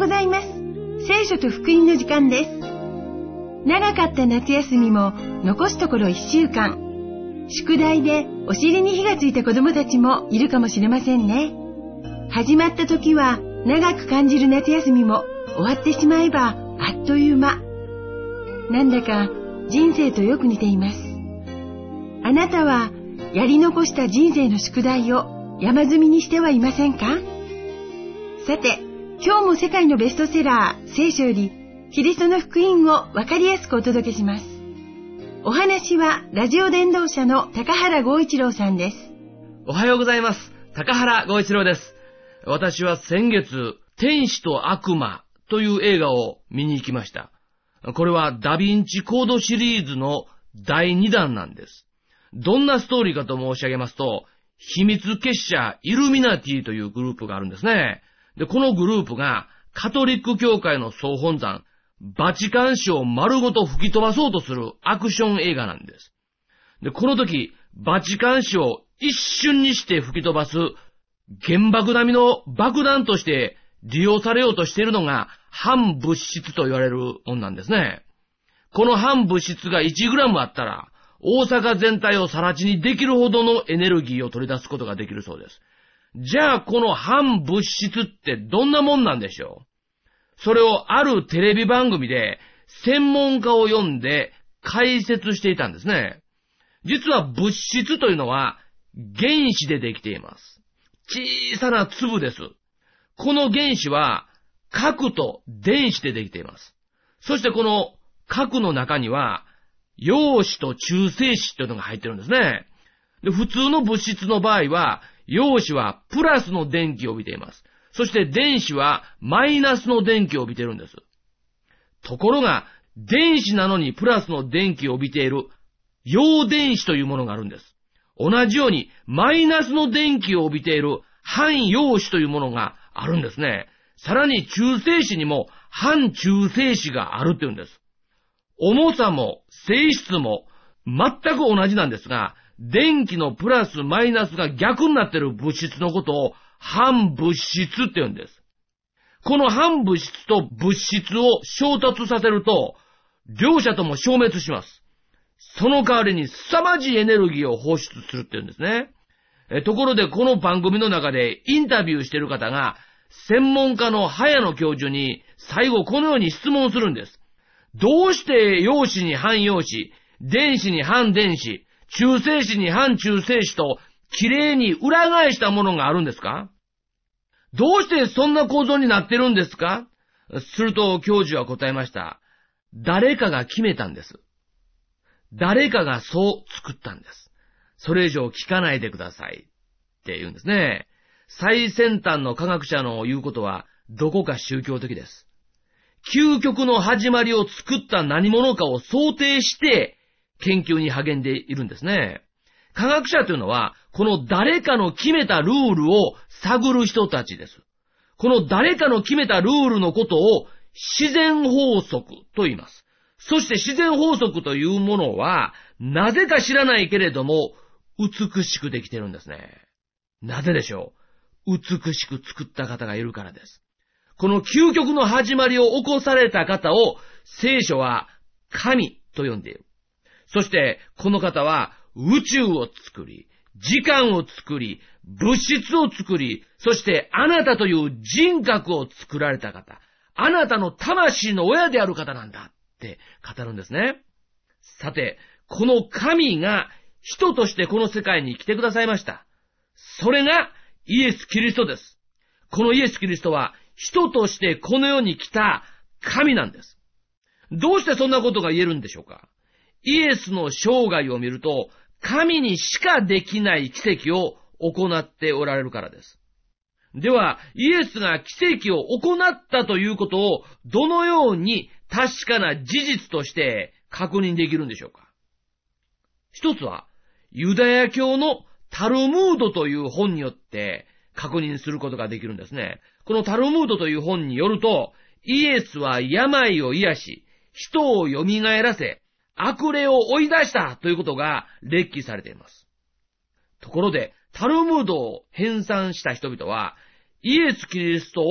ございます。聖書と福音の時間です。長かった夏休みも残すところ1週間。宿題でお尻に火がついた子供たちもいるかもしれませんね。始まった時は長く感じる夏休みも終わってしまえばあっという間。なんだか人生とよく似ています。あなたはやり残した人生の宿題を山積みにしてはいませんか？さて、今日も世界のベストセラー聖書よりキリストの福音をわかりやすくお届けします。お話はラジオ伝道者の高原剛一郎さんです。 おはようございます。高原剛一郎です。私は先月、天使と悪魔という映画を見に行きました。これはダヴィンチコードシリーズの第2弾なんです。どんなストーリーかと申し上げますと、秘密結社イルミナティというグループがあるんですね。で、このグループがカトリック教会の総本山、バチカン市を丸ごと吹き飛ばそうとするアクション映画なんです。で、この時、バチカン市を一瞬にして吹き飛ばす原爆並みの爆弾として利用されようとしているのが反物質と言われるもんなんですね。この反物質が1グラムあったら、大阪全体を更地にできるほどのエネルギーを取り出すことができるそうです。じゃあこの反物質ってどんなもんなんでしょう？それをあるテレビ番組で専門家を呼んで解説していたんですね。実は物質というのは原子でできています。小さな粒です。この原子は核と電子でできています。そしてこの核の中には陽子と中性子というのが入ってるんですね。で、普通の物質の場合は陽子はプラスの電気を帯びています。そして電子はマイナスの電気を帯びているんです。ところが電子なのにプラスの電気を帯びている陽電子というものがあるんです。同じようにマイナスの電気を帯びている反陽子というものがあるんですね。さらに中性子にも反中性子があるというんです。重さも性質も全く同じなんですが、電気のプラスマイナスが逆になっている物質のことを反物質って言うんです。この反物質と物質を衝突させると、両者とも消滅します。その代わりに凄まじいエネルギーを放出するって言うんですね。ところでこの番組の中でインタビューしている方が、専門家の早野教授に最後このように質問するんです。どうして陽子に反陽子、電子に反電子、中性子に反中性子ときれいに裏返したものがあるんですか？どうしてそんな構造になってるんですか？すると教授は答えました。誰かが決めたんです。誰かがそう作ったんです。それ以上聞かないでくださいって言うんですね。最先端の科学者の言うことはどこか宗教的です。究極の始まりを作った何者かを想定して研究に励んでいるんですね。科学者というのはこの誰かの決めたルールを探る人たちです。この誰かの決めたルールのことを自然法則と言います。そして自然法則というものはなぜか知らないけれども美しくできているんですね。なぜでしょう？美しく作った方がいるからです。この究極の始まりを起こされた方を聖書は神と呼んでいる。そしてこの方は宇宙を作り、時間を作り、物質を作り、そしてあなたという人格を作られた方、あなたの魂の親である方なんだって語るんですね。さて、この神が人としてこの世界に来てくださいました。それがイエス・キリストです。このイエス・キリストは人としてこの世に来た神なんです。どうしてそんなことが言えるんでしょうか？イエスの生涯を見ると、神にしかできない奇跡を行っておられるからです。では、イエスが奇跡を行ったということをどのように確かな事実として確認できるんでしょうか？一つは、ユダヤ教のタルムードという本によって確認することができるんですね。このタルムードという本によると、イエスは病を癒し、人を蘇らせ、悪霊を追い出したということが列記されています。ところで、タルムードを編纂した人々は、イエス・キリストを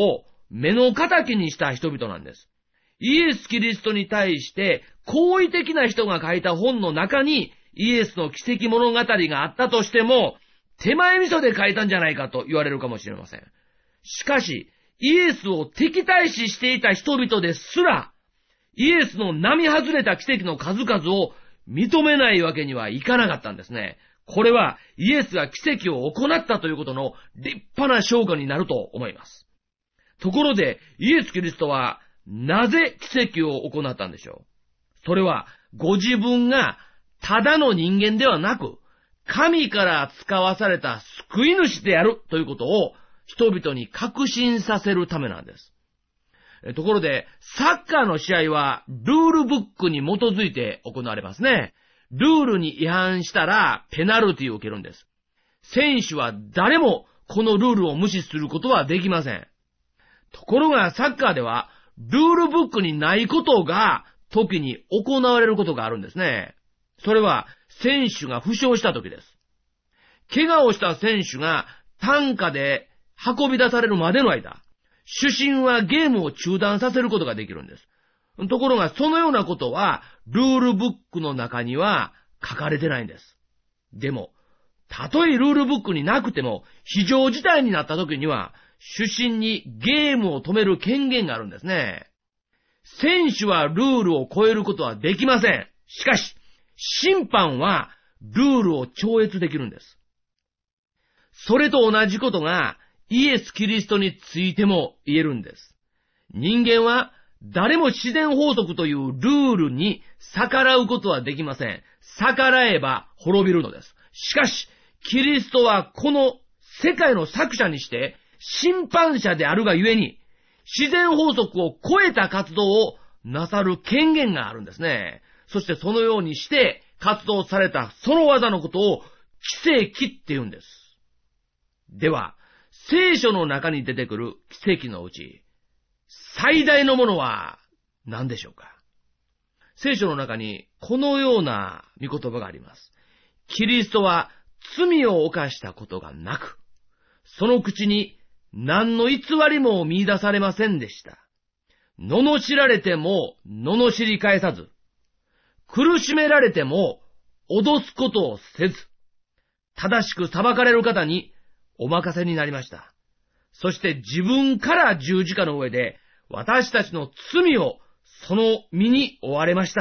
目の敵にした人々なんです。イエス・キリストに対して好意的な人が書いた本の中にイエスの奇跡物語があったとしても、手前味噌で書いたんじゃないかと言われるかもしれません。しかし、イエスを敵対視していた人々ですら、イエスの並外れた奇跡の数々を認めないわけにはいかなかったんですね。これはイエスが奇跡を行ったということの立派な証拠になると思います。ところで、イエス・キリストはなぜ奇跡を行ったんでしょう。それはご自分がただの人間ではなく、神から使わされた救い主であるということを人々に確信させるためなんです。ところで、サッカーの試合はルールブックに基づいて行われますね。ルールに違反したらペナルティを受けるんです。選手は誰もこのルールを無視することはできません。ところがサッカーではルールブックにないことが時に行われることがあるんですね。それは選手が負傷した時です。怪我をした選手が担架で運び出されるまでの間、主審はゲームを中断させることができるんです。ところがそのようなことはルールブックの中には書かれてないんです。でも、たとえルールブックになくても非常事態になった時には主審にゲームを止める権限があるんですね。選手はルールを超えることはできません。しかし、審判はルールを超越できるんです。それと同じことがイエス・キリストについても言えるんです。人間は誰も自然法則というルールに逆らうことはできません。逆らえば滅びるのです。しかし、キリストはこの世界の作者にして審判者であるがゆえに、自然法則を超えた活動をなさる権限があるんですね。そしてそのようにして活動されたその技のことを奇跡って言うんです。では、聖書の中に出てくる奇跡のうち、最大のものは何でしょうか。聖書の中にこのような御言葉があります。キリストは罪を犯したことがなく、その口に何の偽りも見出されませんでした。罵られても罵り返さず、苦しめられても脅すことをせず、正しく裁かれる方にお任せになりました。そして自分から十字架の上で私たちの罪をその身に負われました。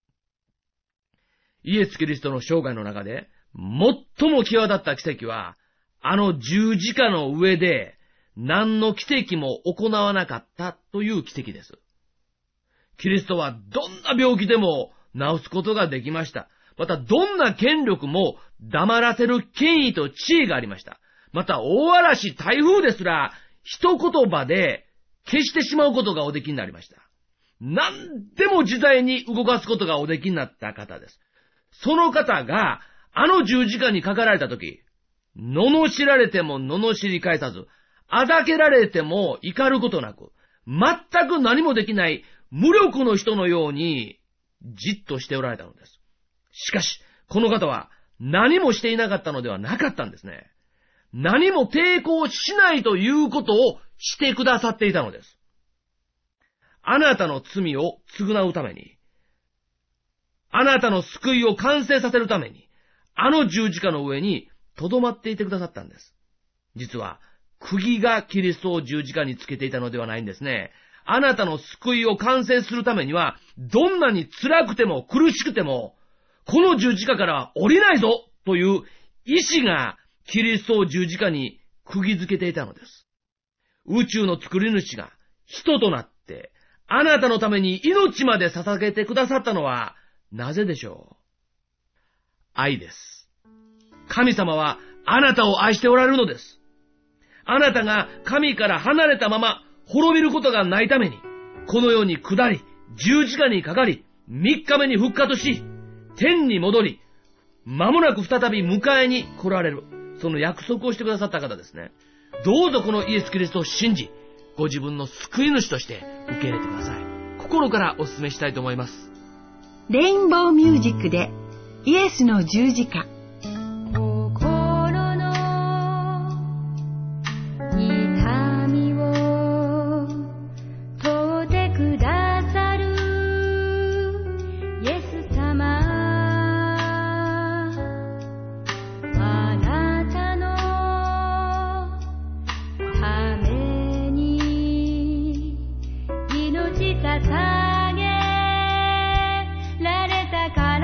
イエス・キリストの生涯の中で最も際立った奇跡は、あの十字架の上で何の奇跡も行わなかったという奇跡です。キリストはどんな病気でも治すことができました。またどんな権力も黙らせる権威と地位がありました。また大嵐、台風ですら一言葉で消してしまうことがおできになりました。何でも自在に動かすことがおできになった方です。その方があの十字架にかかられたとき、罵られても罵り返さず、あだけられても怒ることなく、全く何もできない無力の人のようにじっとしておられたのです。しかし、この方は何もしていなかったのではなかったんですね。何も抵抗しないということをしてくださっていたのです。あなたの罪を償うために、あなたの救いを完成させるために、あの十字架の上に留まっていてくださったんです。実は、釘がキリストを十字架につけていたのではないんですね。あなたの救いを完成するためには、どんなに辛くても苦しくても、この十字架からは降りないぞという意志がキリストを十字架に釘付けていたのです。宇宙の作り主が人となって、あなたのために命まで捧げてくださったのはなぜでしょう。愛です。神様はあなたを愛しておられるのです。あなたが神から離れたまま滅びることがないために、この世に下り、十字架にかかり、3日目に復活し、天に戻り、間もなく再び迎えに来られる。その約束をしてくださった方ですね。どうぞこのイエス・キリストを信じ、ご自分の救い主として受け入れてください。心からお勧めしたいと思います。 レインボーミュージックでイエスの十字架。 心の痛みを捧げられたから、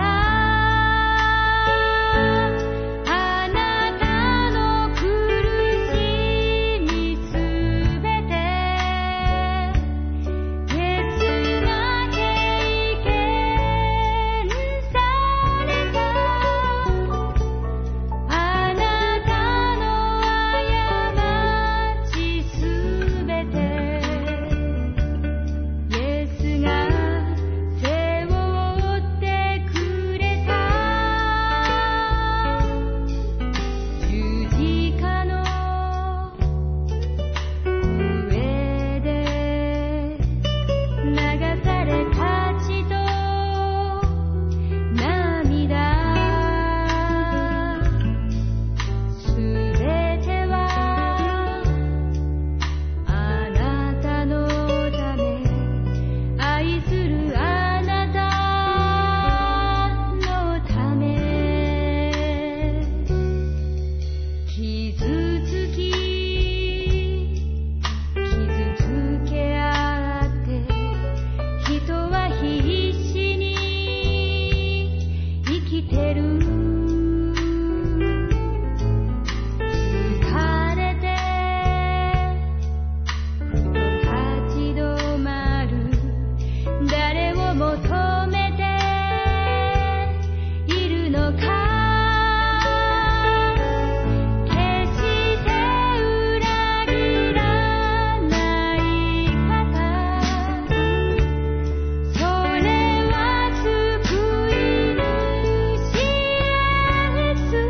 あなたの苦しみすべてイエスが経験された。あなたの過ちすべてイエスが背負ってくれた。十字架の上で流された血と涙、すべてはあなたのため、愛するあなたのため。傷つき傷つけ合って人は必死に生きてる。疲れてふと立ち止まる。誰を求めているのか。決して裏切らない方、それは救い主イエス。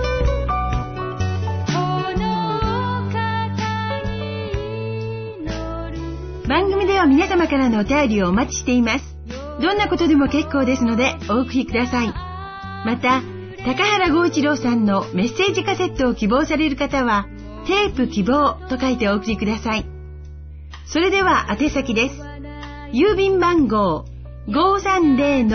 この方に祈る。 番組では皆様からのお便りをお待ちしています。どんなことでも結構ですのでお送りください。また、高原剛一郎さんのメッセージカセットを希望される方は、テープ希望と書いてお送りください。それでは宛先です。郵便番号 530-8693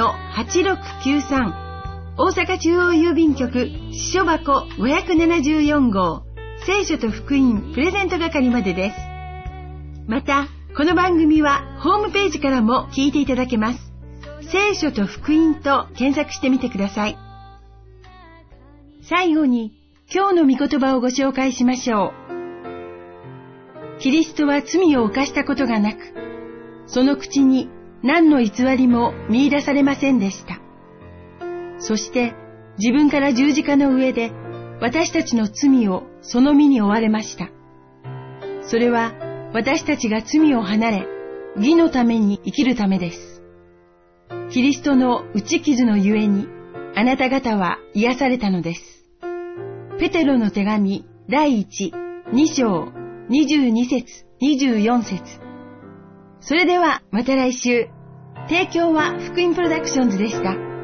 大阪中央郵便局支所箱574号聖書と福音プレゼント係までです。また、この番組はホームページからも聞いていただけます。聖書と福音と検索してみてください。最後に今日の御言葉をご紹介しましょう。キリストは罪を犯したことがなく、その口に何の偽りも見出されませんでした。そして自分から十字架の上で私たちの罪をその身に負われました。それは私たちが罪を離れ、義のために生きるためです。キリストの打ち傷のゆえに、あなた方は癒されたのです。ペテロの手紙第1、2章、22節、24節。それではまた来週。提供は福音プロダクションズでした。